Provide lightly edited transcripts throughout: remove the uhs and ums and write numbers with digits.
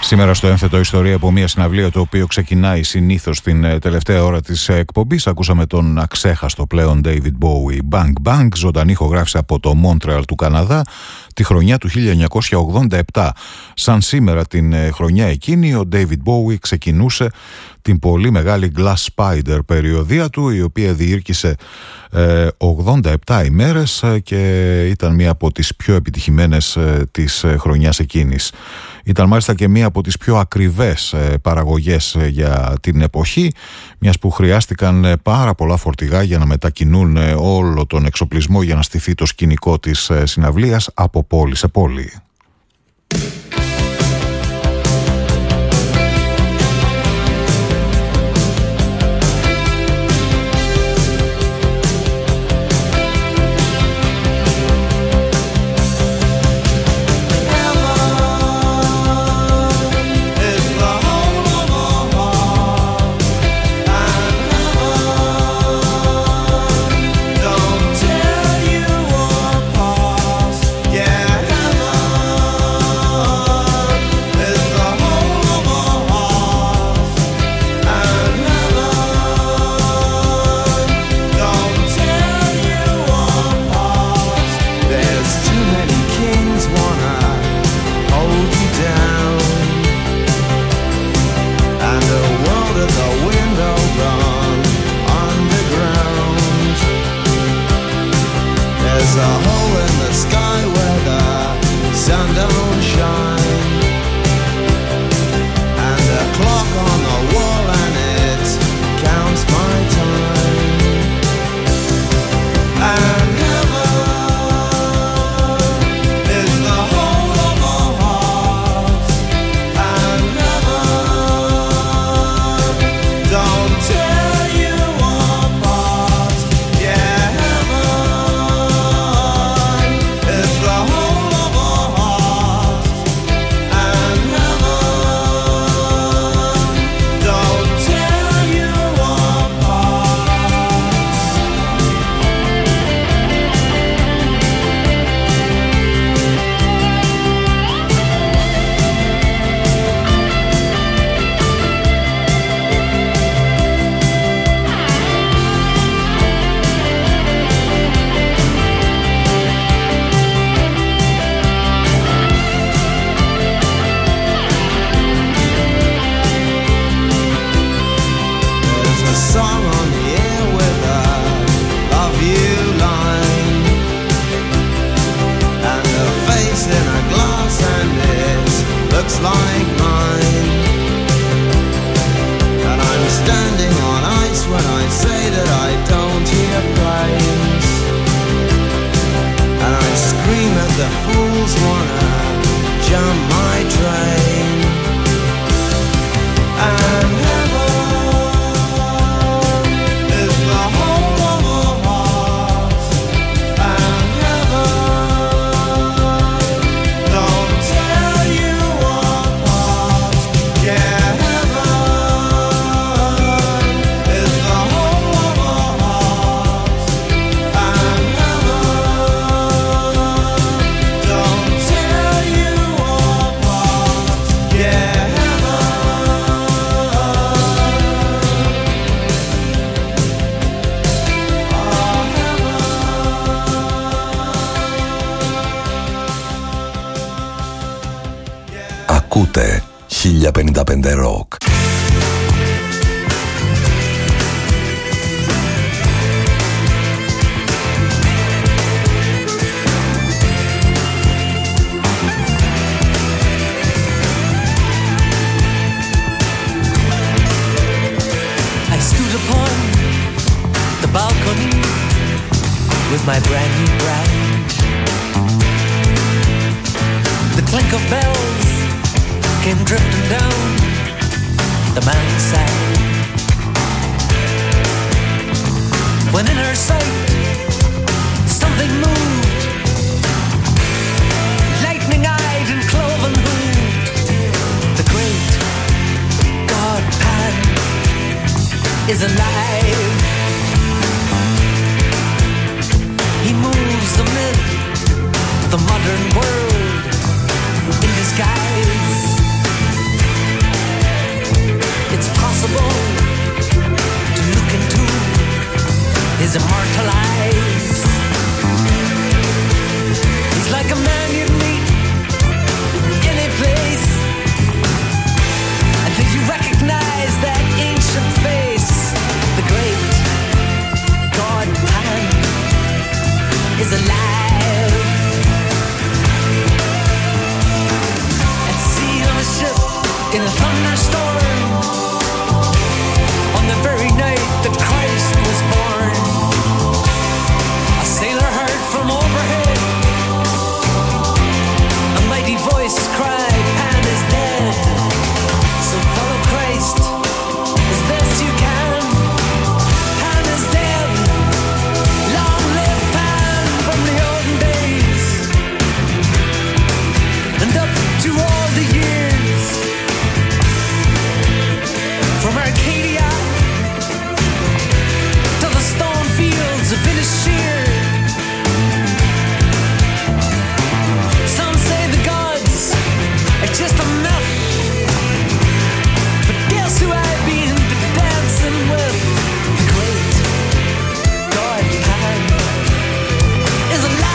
Σήμερα στο Ένθετο ιστορία από μια συναυλία, το οποίο ξεκινάει συνήθως την τελευταία ώρα της εκπομπής. Ακούσαμε τον αξέχαστο πλέον David Bowie, Bang Bang, ζωντανή ηχογράφηση από το Μόντρεαλ του Καναδά τη χρονιά του 1987. Σαν σήμερα την χρονιά εκείνη ο David Bowie ξεκινούσε την πολύ μεγάλη Glass Spider περιοδία του, η οποία διήρκησε 87 ημέρες και ήταν μία από τις πιο επιτυχημένες της χρονιάς εκείνης. Ήταν μάλιστα και μία από τις πιο ακριβές παραγωγές για την εποχή, μιας που χρειάστηκαν πάρα πολλά φορτηγά για να μετακινούν όλο τον εξοπλισμό για να στηθεί το σκηνικό της συναυλίας από πόλη σε πόλη. Ακούτε 1055 Rock. I stood upon the balcony with my brand new bride. The clink of bells came drifting down the mountainside. When in her sight something moved, lightning-eyed and cloven-hooved. The great god Pan is alive. He moves amid the modern world in disguise. is immortalized. He's like a man you'd meet any place. I think you recognize that ancient face. The great God Pan is alive. At sea on a ship in a thunderstorm, on the very night that Christ was born, a sailor heard from overhead a mighty voice cry, Pan is dead. So follow Christ as best you can. Pan is dead. Long live Pan from the olden days, and up to all the years, from Arcadia to the stone fields of Inisheer. Some say the gods are just a myth, but guess who I've been dancing with? The great God Pan is alive.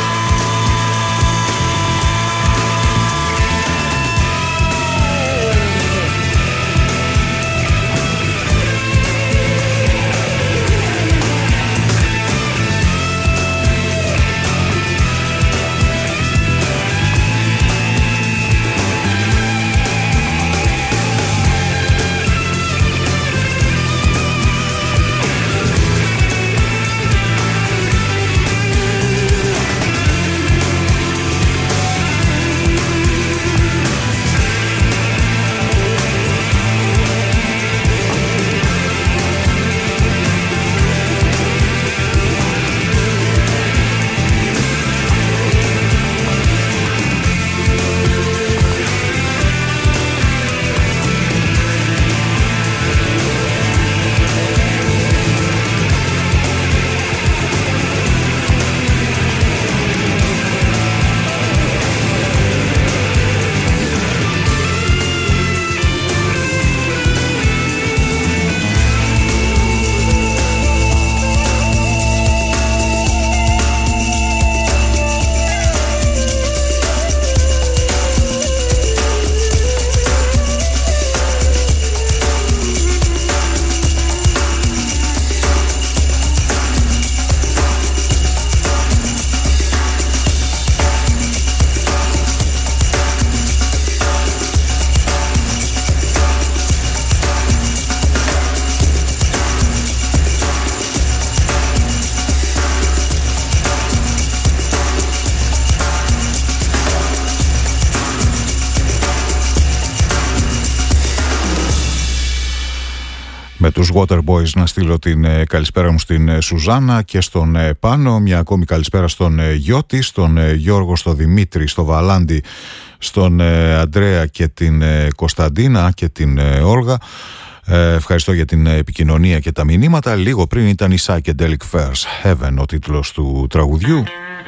Με τους Waterboys να στείλω την καλησπέρα μου στην Σουζάνα και στον Πάνο. Μια ακόμη καλησπέρα στον Γιώτη, στον Γιώργο, στον Δημήτρη, στον Βαλάντη, στον Αντρέα και την Κωνσταντίνα και την Όλγα. Ευχαριστώ για την επικοινωνία και τα μηνύματα. Λίγο πριν ήταν η Psychedelic Fairs, Heaven ο τίτλος του τραγουδιού.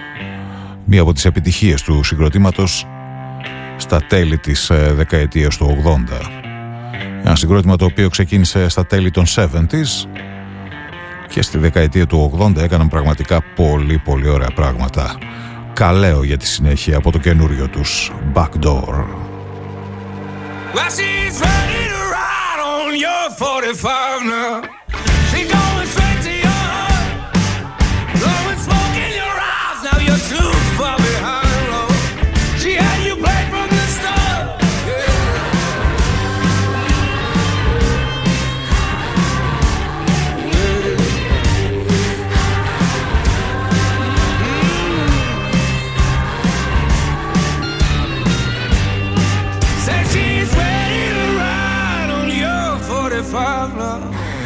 Μία από τις επιτυχίες του συγκροτήματος στα τέλη της δεκαετίας του 80. Ένα συγκρότημα το οποίο ξεκίνησε στα τέλη των 70s και στη δεκαετία του 80 έκαναν πραγματικά πολύ ωραία πράγματα. Καλέω για τη συνέχεια από το καινούριο τους Backdoor. Well, she's ready to ride on your 45 now. She's going straight to your heart, blowing smoke in your eyes. Now you're too far behind, Lord. She had you played from the start. Say she's ready to ride on your 45 now.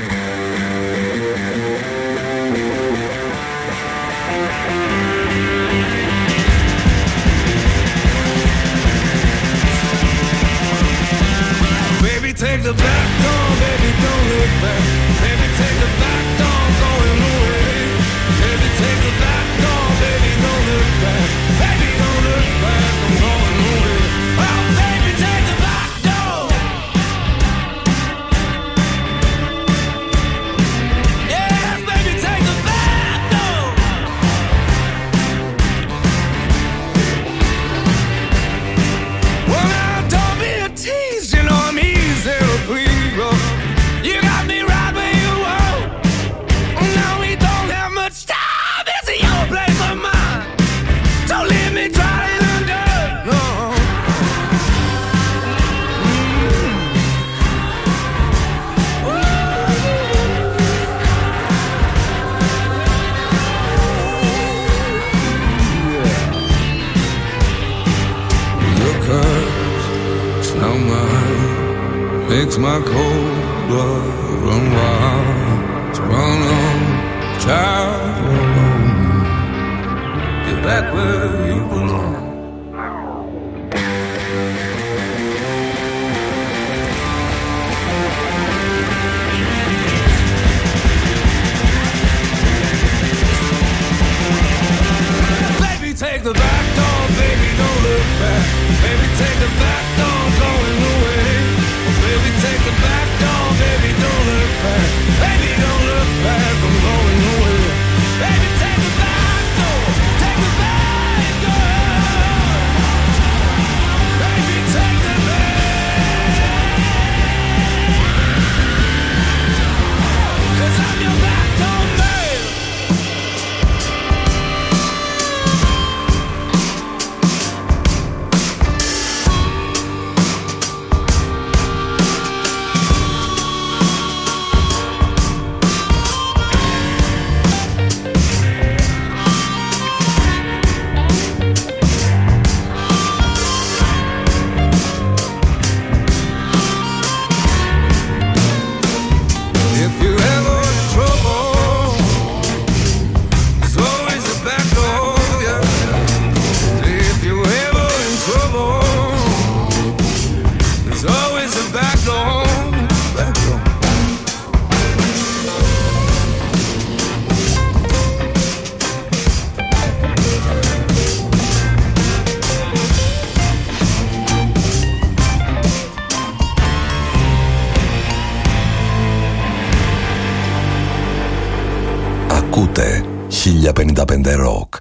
Baby, take the back door, baby, don't look back. Baby, take the back door, going away. Baby, take the back door, baby, don't look back. Baby, don't look back, I'm going away. Well, baby, take the back door. Yes, baby, take the back makes my cold blood run wild. So run on, child, run on. Get back where you belong. Take the back door, baby, don't look back. Baby, take the back door, going away. Baby, take the back door, baby, don't look back. Baby, don't look back, I'm going away. Baby, take the back door, take the back door. Baby, take the back. 'Cause I'm your back door man. Ακούτε 1055 Rock.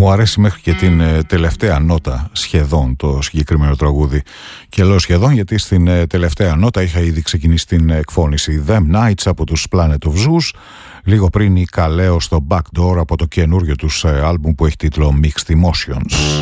Μου αρέσει μέχρι και την τελευταία νότα σχεδόν το συγκεκριμένο τραγούδι. Και λέω σχεδόν γιατί στην τελευταία νότα είχα ήδη ξεκινήσει την εκφώνηση. Them Nights από τους Planet of Zeus, λίγο πριν η Καλέο στο Backdoor από το καινούριο τους άλμπουμ που έχει τίτλο Mixed Emotions.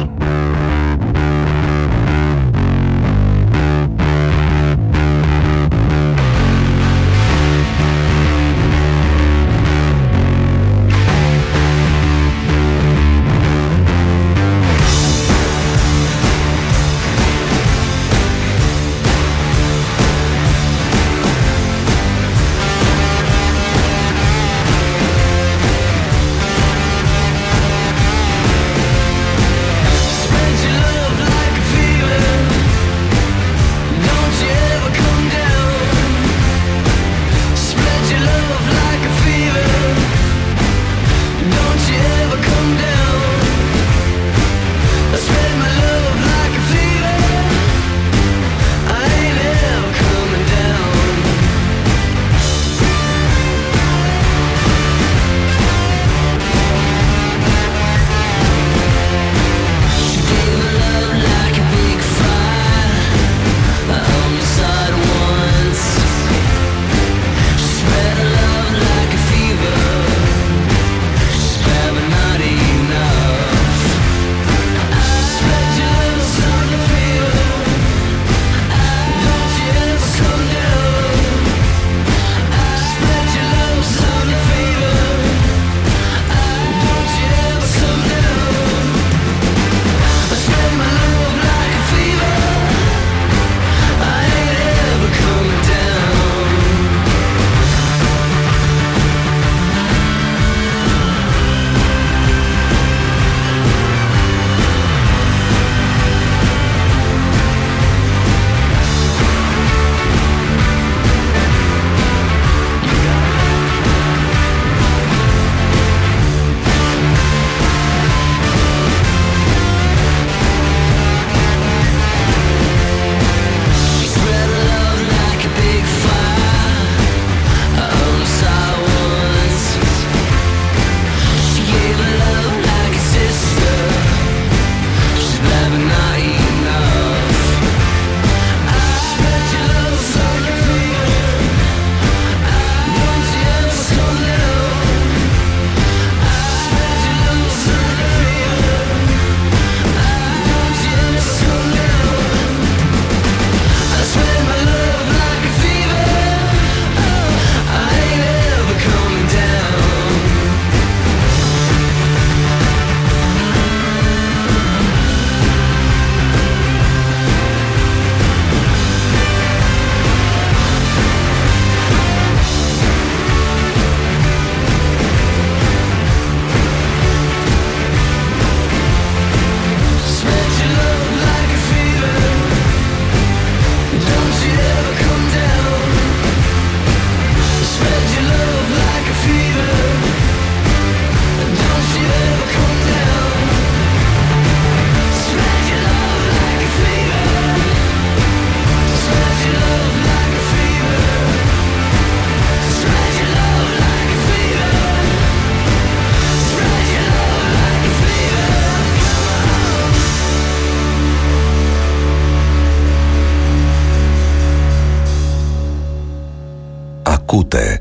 Ακούτε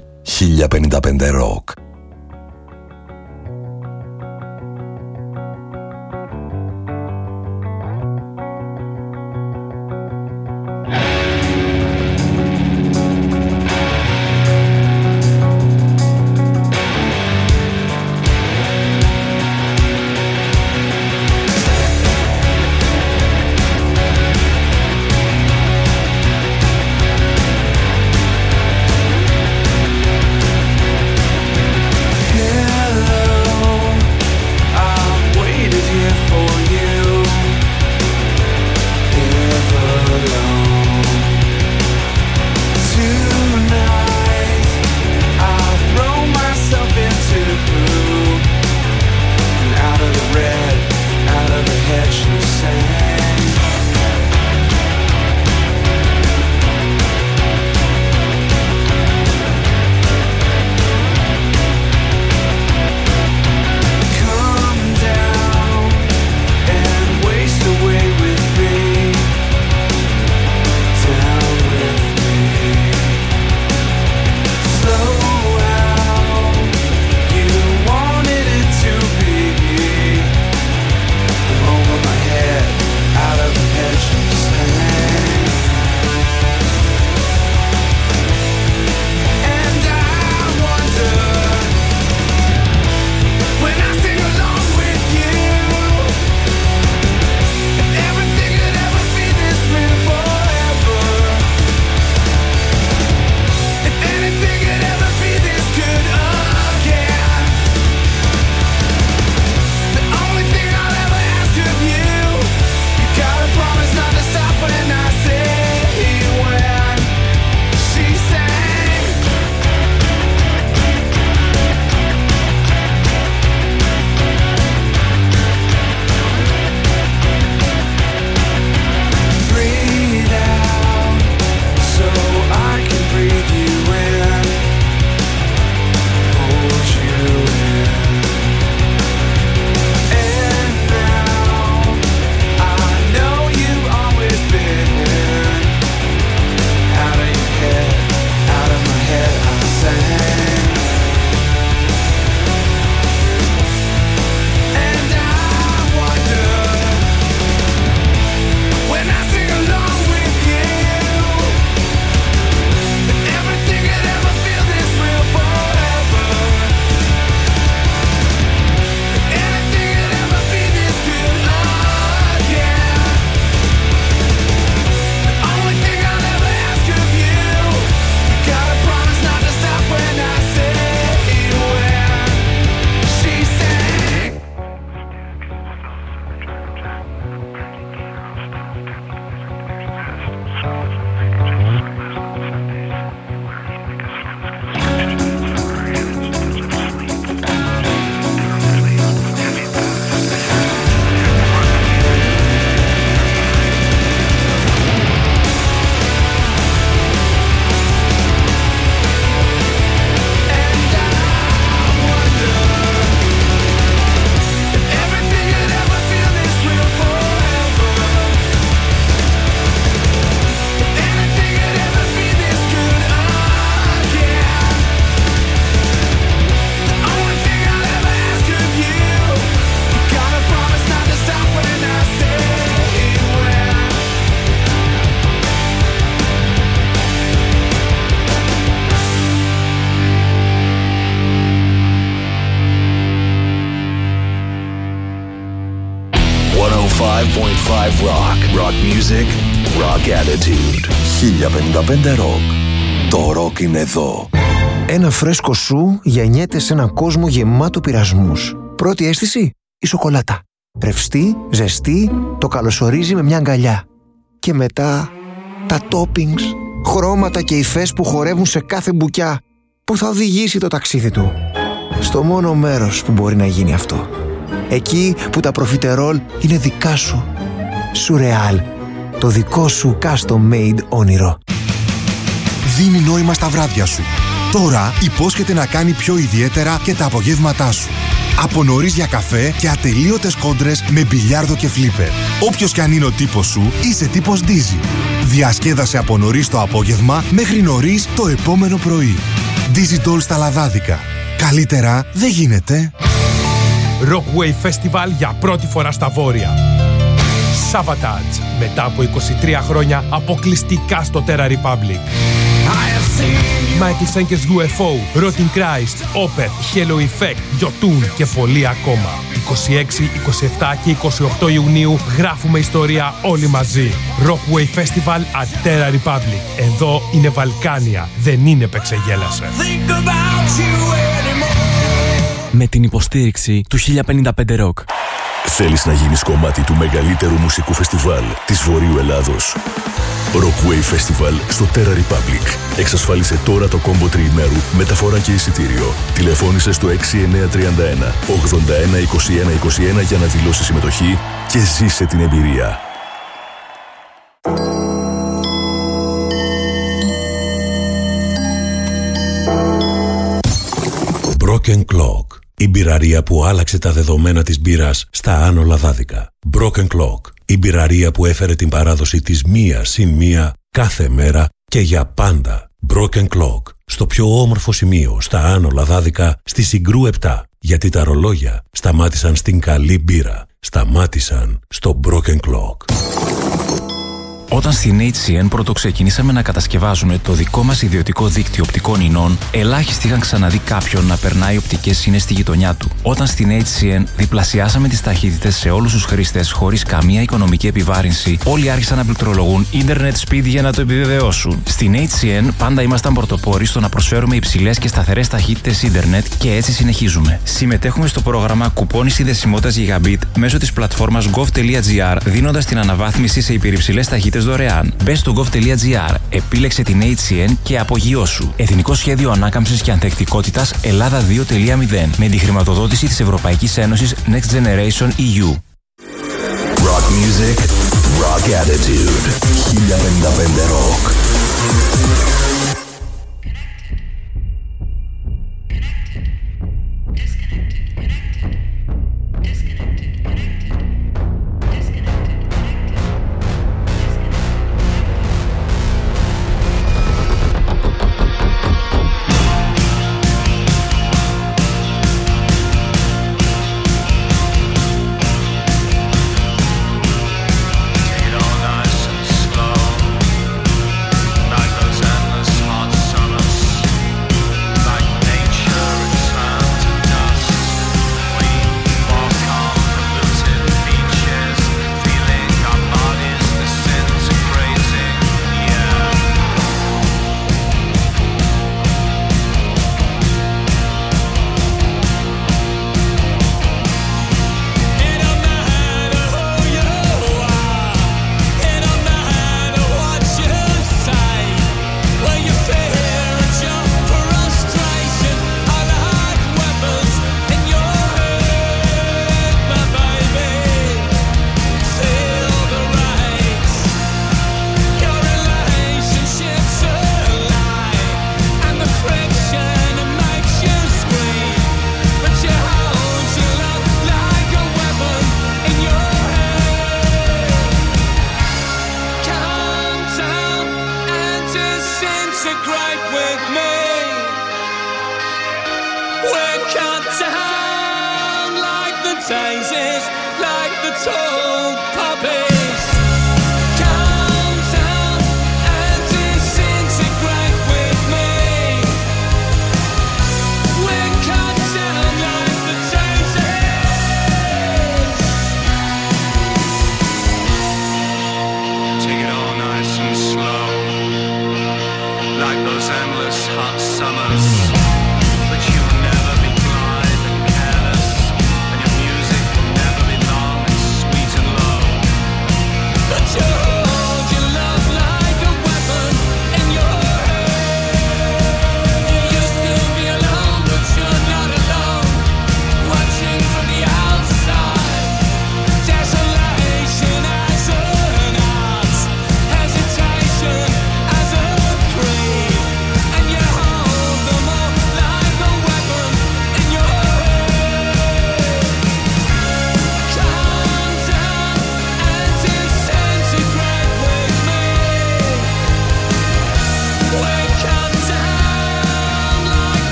1055 Rock. Rock. Rock music, rock attitude. 1055 Rock. Το rock είναι εδώ. Ένα φρέσκο σου γεννιέται σε έναν κόσμο γεμάτο πειρασμούς. Πρώτη αίσθηση, η σοκολάτα. Ρευστή, ζεστή, το καλωσορίζει με μια αγκαλιά. Και μετά, τα toppings, χρώματα και υφές που χορεύουν σε κάθε μπουκιά, που θα οδηγήσει το ταξίδι του στο μόνο μέρος που μπορεί να γίνει αυτό. Εκεί που τα προφιτερόλ είναι δικά σου. Σουρεάλ, το δικό σου custom made όνειρο. Δίνει νόημα στα βράδια σου. Τώρα υπόσχεται να κάνει πιο ιδιαίτερα και τα απογεύματά σου. Από νωρίς για καφέ και ατελείωτες κόντρες με μπιλιάρδο και φλίπερ. Όποιος κι αν είναι ο τύπος σου, είσαι τύπος Dizzy. Διασκέδασε από νωρίς το απόγευμα μέχρι νωρίς το επόμενο πρωί. Dizzy Doll στα Λαδάδικα. Καλύτερα δεν γίνεται. Rockwave Festival για πρώτη φορά στα Βόρεια. Savatage, μετά από 23 χρόνια αποκλειστικά στο Terra Republic. Mighty Senkers UFO, Rotting Christ, Opeth, Hello Effect, Jotun και πολλοί ακόμα. 26, 27 και 28 Ιουνίου γράφουμε ιστορία όλοι μαζί. Rockwave Festival at Terra Republic. Εδώ είναι Βαλκάνια, δεν είναι Πεξεγέλασε. Με την υποστήριξη του 1055 Rock. Θέλεις να γίνεις κομμάτι του μεγαλύτερου μουσικού φεστιβάλ της Βορείου Ελλάδος? Rockwave Festival στο Terra Republic. Εξασφάλισε τώρα το κόμπο τριημέρου, μεταφορά και εισιτήριο. Τηλεφώνησε στο 6931 81 21 21 για να δηλώσεις συμμετοχή και ζήσε την εμπειρία. Broken Clock. Η μπειραρία που άλλαξε τα δεδομένα της μπύρας στα Άνω Λαδάδικα. Broken Clock. Η μπειραρία που έφερε την παράδοση της μία συν μία κάθε μέρα και για πάντα. Broken Clock. Στο πιο όμορφο σημείο στα Άνω Λαδάδικα, στη Συγκρού 7. Γιατί τα ρολόγια σταμάτησαν στην καλή μπύρα. Σταμάτησαν στο Broken Clock. Όταν στην HCN πρωτοξεκινήσαμε να κατασκευάζουμε το δικό μας ιδιωτικό δίκτυο οπτικών ινών, ελάχιστοι είχαν ξαναδεί κάποιον να περνάει οπτικές ίνες στη γειτονιά του. Όταν στην HCN διπλασιάσαμε τις ταχύτητες σε όλους τους χρήστες χωρίς καμία οικονομική επιβάρυνση, όλοι άρχισαν να πληκτρολογούν Internet Speed για να το επιβεβαιώσουν. Στην HCN πάντα ήμασταν πρωτοπόροι στο να προσφέρουμε υψηλές και σταθερές ταχύτητες Ίντερνετ και έτσι συνεχίζουμε. Συμμετέχουμε στο πρόγραμμα κουπόνι συνδεσιμότητας Gigabit μέσω της πλατφόρμας gov.gr, δίνοντας την αναβάθμιση σε υπερυψηλές ταχύτητες δωρεάν. Μπες στο gov.gr, επίλεξε την HCN και απογειώσου. Εθνικό Σχέδιο Ανάκαμψης και Ανθεκτικότητας Ελλάδα 2.0 με τη χρηματοδότηση της Ευρωπαϊκής Ένωσης Next Generation EU. Rock music, rock attitude. 1055 Rock. Nice and slow, night goes endless.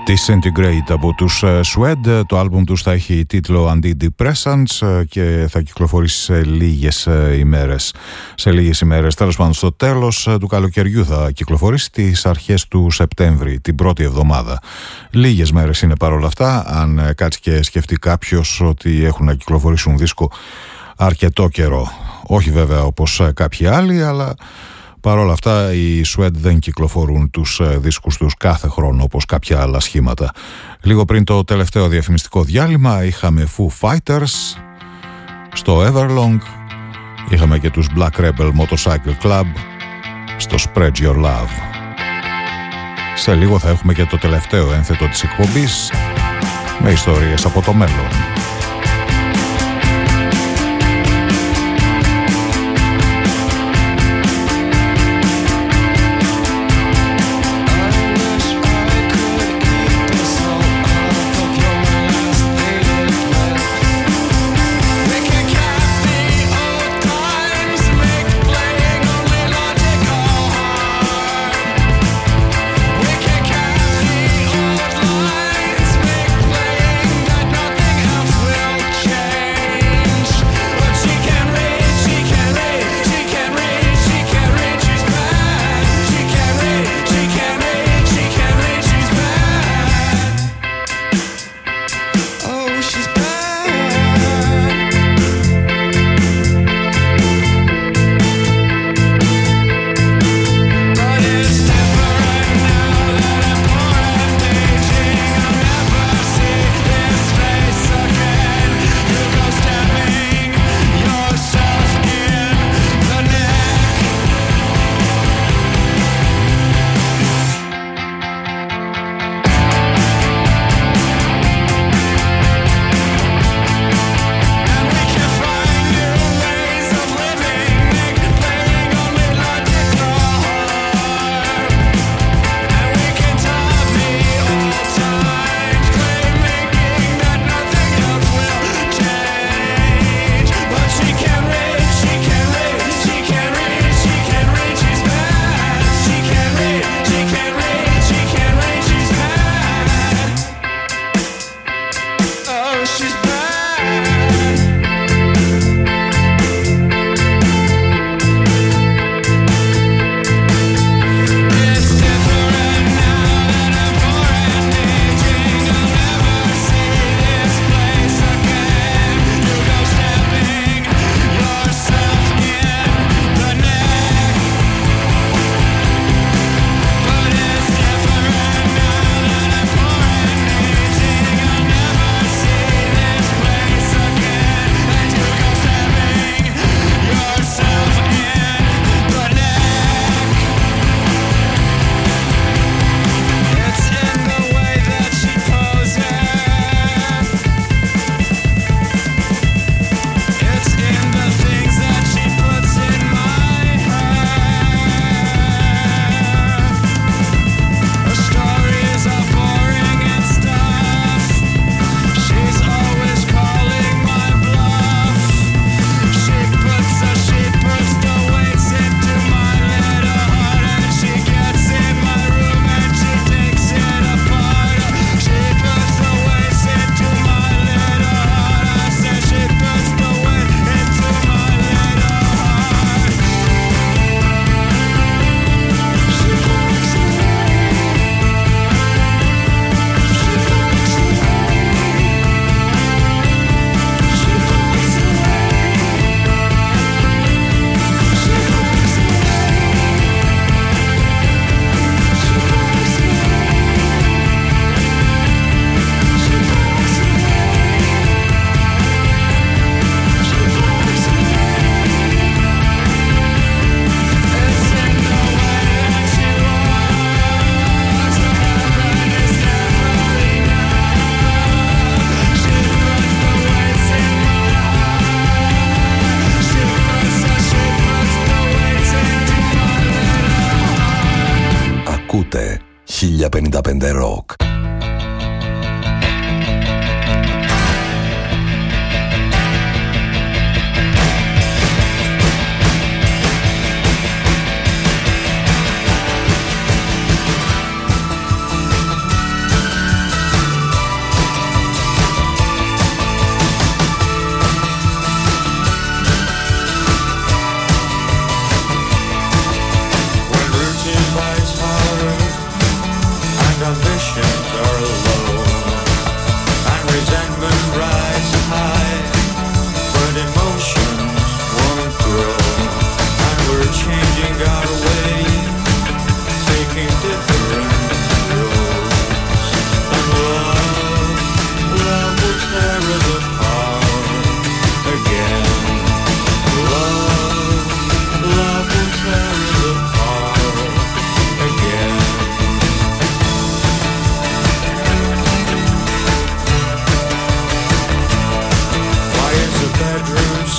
Disintegrate από τους Suede. Το άλμπουμ τους θα έχει τίτλο Antidepressants και θα κυκλοφορήσει σε λίγες ημέρες. Τέλος πάντων, στο τέλος του καλοκαιριού θα κυκλοφορήσει, τις αρχές του Σεπτέμβρη, την πρώτη εβδομάδα. Λίγες μέρες είναι παρόλα αυτά, αν κάτσει και σκεφτεί κάποιος ότι έχουν να κυκλοφορήσουν δίσκο αρκετό καιρό. Όχι βέβαια όπως κάποιοι άλλοι, αλλά παρ' όλα αυτά οι Suede δεν κυκλοφορούν τους δίσκους τους κάθε χρόνο όπως κάποια άλλα σχήματα. Λίγο πριν το τελευταίο διαφημιστικό διάλειμμα είχαμε Foo Fighters στο Everlong, είχαμε και τους Black Rebel Motorcycle Club στο Spread Your Love. Σε λίγο θα έχουμε και το τελευταίο ένθετο της εκπομπής με ιστορίες από το μέλλον. Ακούτε 1055 Rock.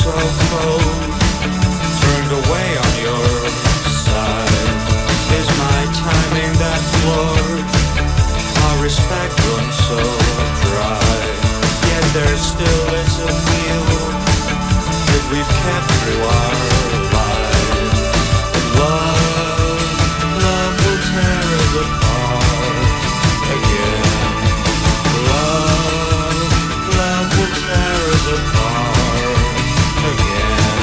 so cold, turned away on your side. Is my timing that flawed? Our respect runs so dry. Yet there still is a feel that we've kept through our lives. Love, love will tear us apart again. Love, love will tear us apart again.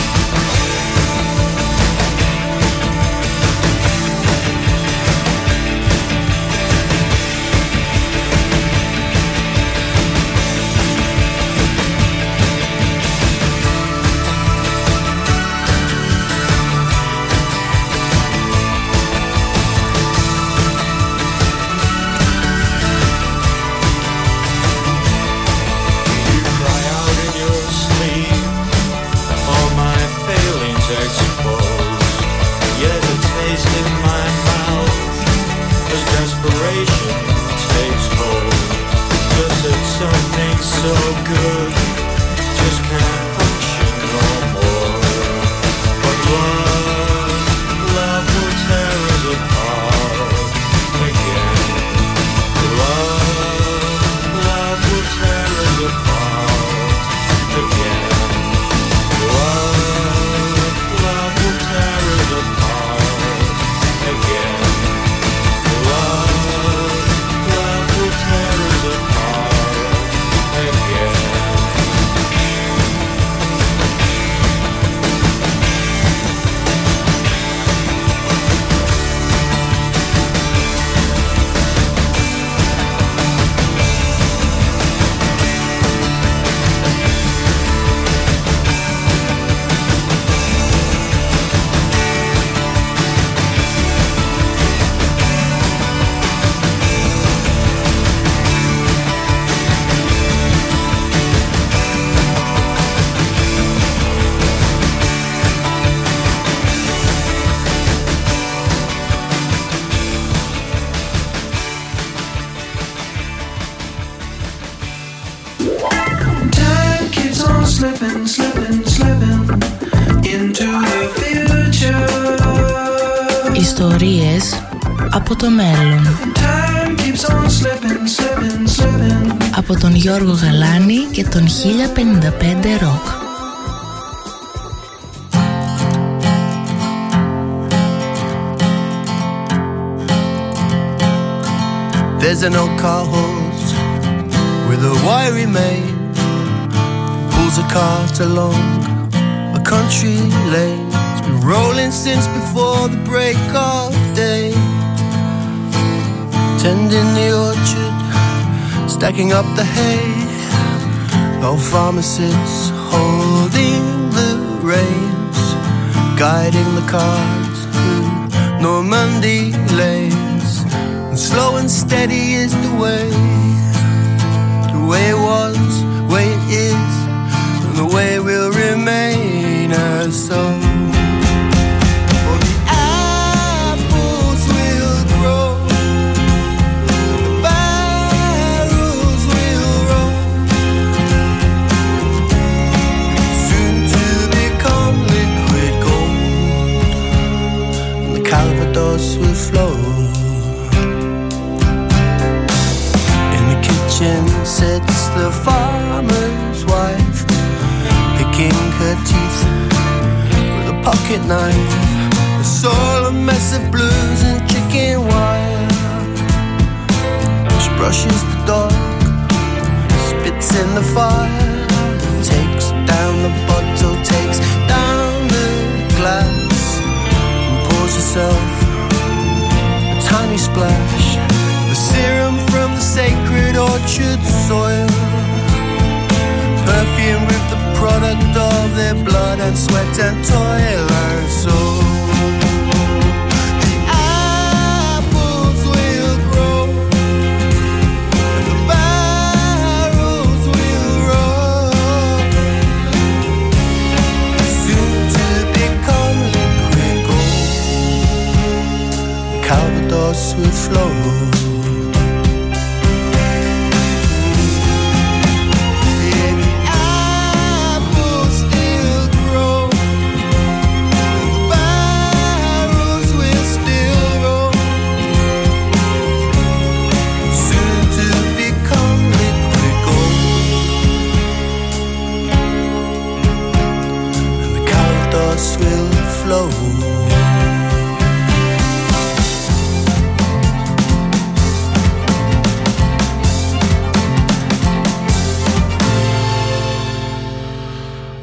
So good, just can't function no more. But love, love will tear us apart again. Love, love will tear us apart again. Love, love will tear us apart again. Love, love will tear us apart again. Time keeps on slipping, slipping, slipping into the future. Ιστορίες από το μέλλον. Time keeps on slipping, slipping, slipping. Από τον Γιώργο Γαλάνη και τον 1055 Ροκ. There's an old car hose with a wiry main, pulls a cart along a country lane. It's been rolling since before the break of day, tending the orchard, stacking up the hay. Old farmer sits holding the reins, guiding the cart through Normandy lanes. And slow and steady is the way it was, way it is, and the way it will remain as so. For the apples will grow, the barrels will roll, soon to become liquid gold, and the Calvados will flow. Sits the farmer's wife, picking her teeth with a pocket knife. It's all a mess of blues and chicken wire. She brushes the dog, spits in the fire, takes down the bottle, takes down the glass, and pours herself a tiny splash. The serum from the sacred orchard soil, perfume with the product of their blood and sweat and toil and soul. The apples will grow, and the barrels will roll, soon to become liquid gold. The Calvados will flow. Still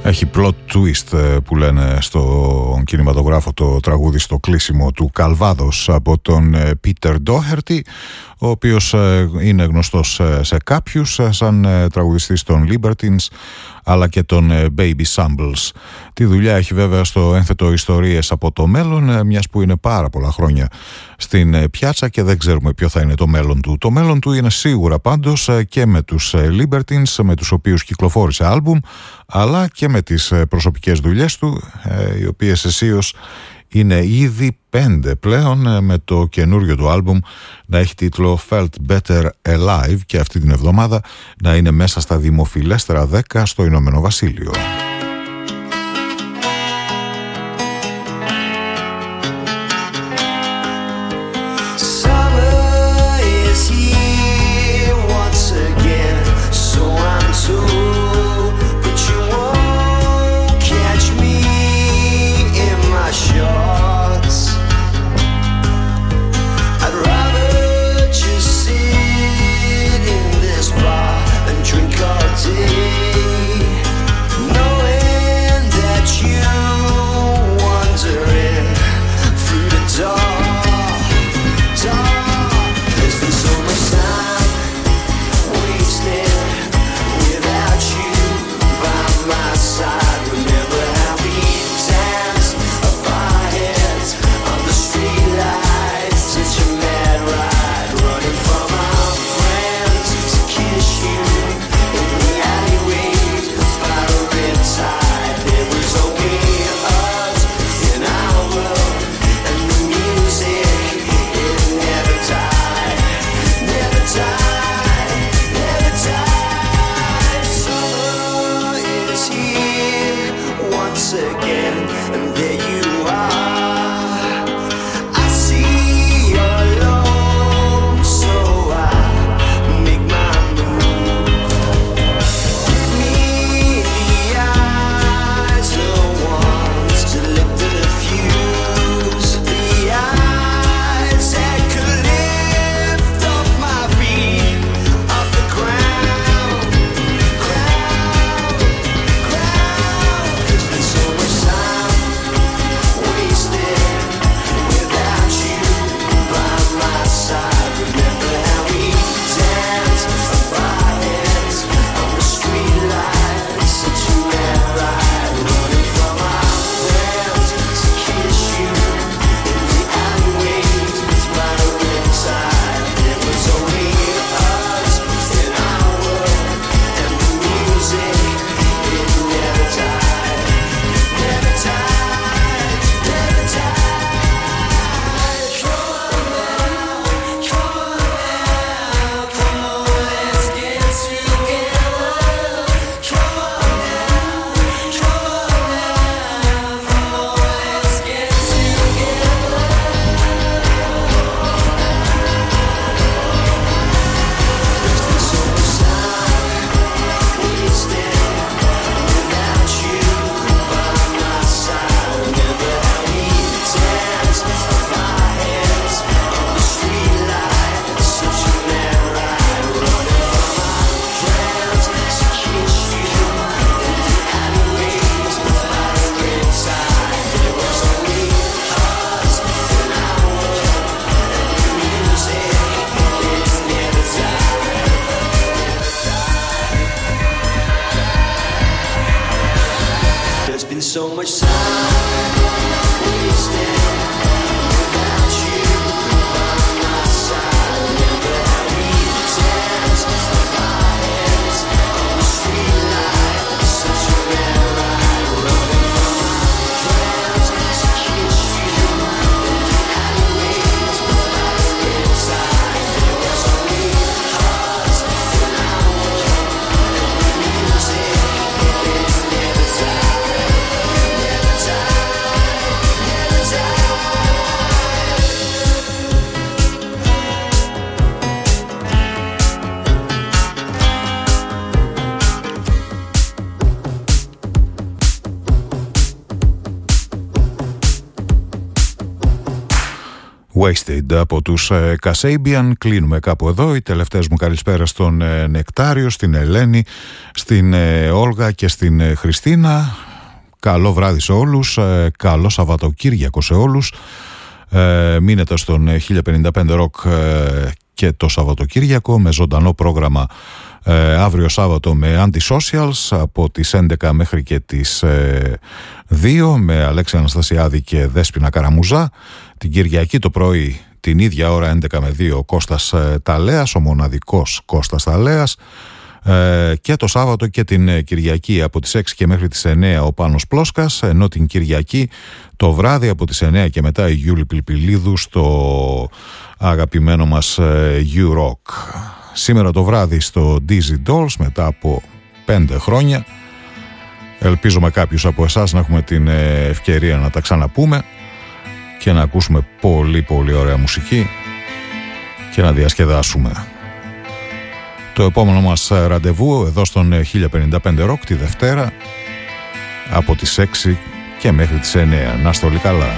Έχει plot twist που λένε στο κινηματογράφο το τραγούδι στο κλείσιμο του Καλβάδος από τον Peter Doherty, ο οποίος είναι γνωστός σε κάποιους σαν τραγουδιστής των Libertines αλλά και των Baby Samples. Τη δουλειά έχει βέβαια στο ένθετο Ιστορίες από το μέλλον, μιας που είναι πάρα πολλά χρόνια στην πιάτσα και δεν ξέρουμε ποιο θα είναι το μέλλον του. Το μέλλον του είναι σίγουρα πάντως και με τους Libertines, με τους οποίους κυκλοφόρησε άλμπουμ, αλλά και με τις προσωπικές δουλειές του, οι οποίες αισίως είναι ήδη 5 πλέον, με το καινούριο του άλμπουμ να έχει τίτλο Felt Better Alive και αυτή την εβδομάδα να είναι μέσα στα δημοφιλέστερα 10 στο Ηνωμένο Βασίλειο. Time Wasted από τους Kasabian. Κλείνουμε κάπου εδώ. Οι τελευταίες μου καλησπέρα στον Νεκτάριο, στην Ελένη, στην Όλγα και στην Χριστίνα. Καλό βράδυ σε όλους, καλό Σαββατοκύριακο σε όλους. Μείνετε στον 1055 Rock και το Σαββατοκύριακο με ζωντανό πρόγραμμα αύριο Σάββατο με Anti-Socials από τις 11 μέχρι και τις 2 με Αλέξη Αναστασιάδη και Δέσποινα Καραμουζά. Την Κυριακή το πρωί την ίδια ώρα 11 με 2 ο Κώστας Ταλέας, ο μοναδικός Κώστας Ταλέας, και το Σάββατο και την Κυριακή από τις 6 και μέχρι τις 9 ο Πάνος Πλόσκας, ενώ την Κυριακή το βράδυ από τις 9 και μετά η Γιούλη Πιλπιλίδου στο αγαπημένο μας U-Rock. Σήμερα το βράδυ στο Dizzy Dolls μετά από 5 χρόνια. Ελπίζω με κάποιους από εσάς να έχουμε την ευκαιρία να τα ξαναπούμε και να ακούσουμε πολύ πολύ ωραία μουσική και να διασκεδάσουμε. Το επόμενο μας ραντεβού εδώ στον 1055 Rock τη Δευτέρα από τις 6 και μέχρι τις 9. Να είστε όλοι καλά.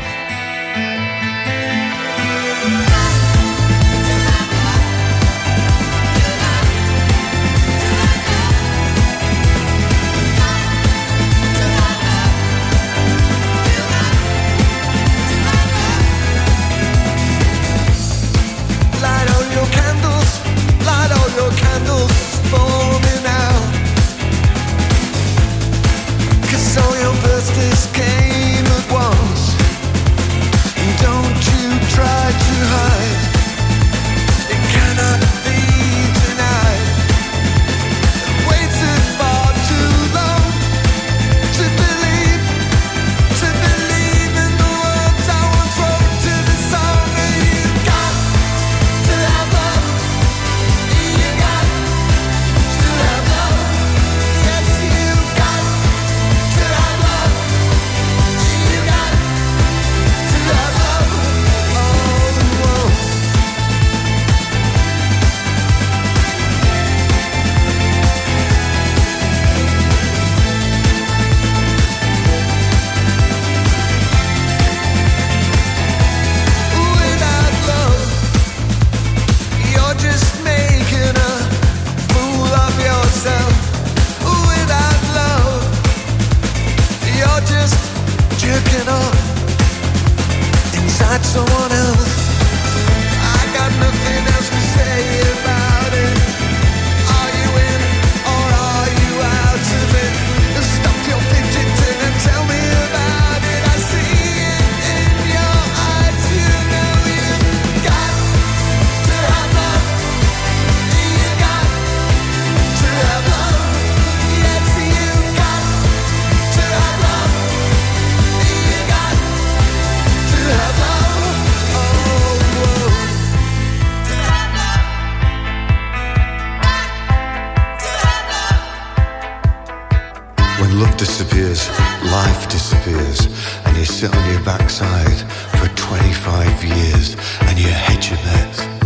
Disappears, life disappears, and you sit on your backside for 25 years and you hedge your bets.